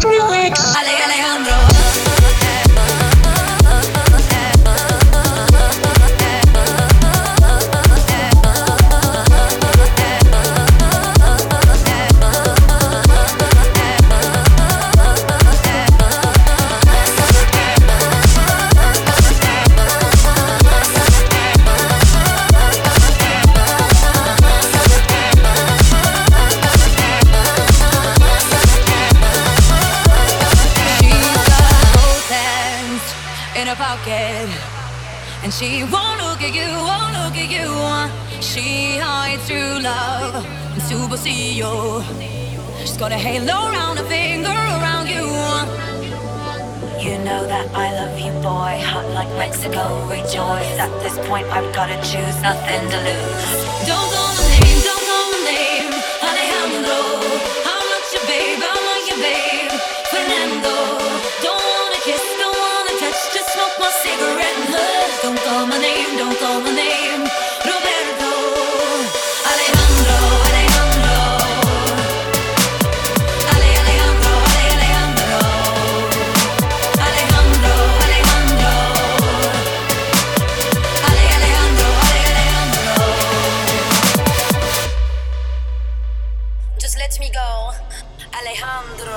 And she won't look at you, won't look at you. She hides true love and superstition. She's got a halo around her finger around you. You know that I love you, boy. Hot like Mexico, rejoice. At this point I've gotta choose, nothing to lose. Don't call my name, don't call my name. Alejandro, I'm not your babe, I'm not your babe. Fernando, don't wanna kiss, don't wanna touch, just smoke my cigarette and hush. Don't call my name, don't call my name. Roberto, Alejandro, Alejandro. Alejandro, Alejandro. Alejandro, Alejandro. Alejandro, Alejandro. Just let me go, Alejandro.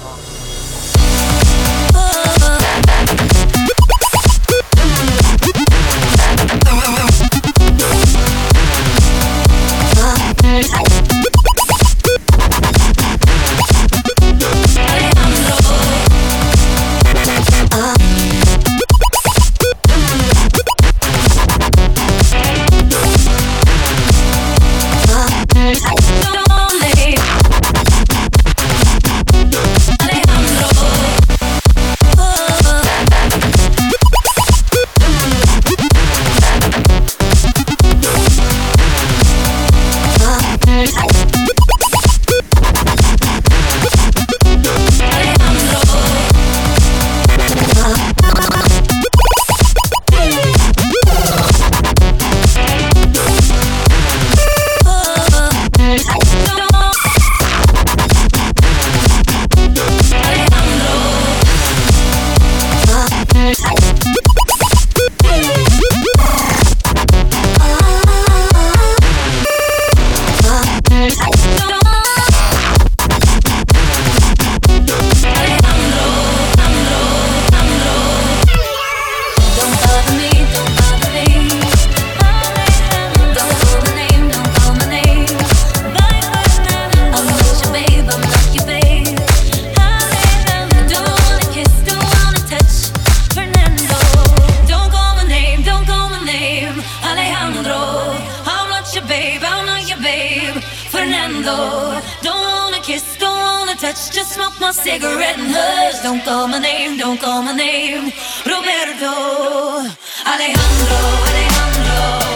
Fernando, don't wanna kiss, don't wanna touch, just smoke my cigarette and hush. Don't call my name, don't call my name. Roberto, Alejandro, Alejandro.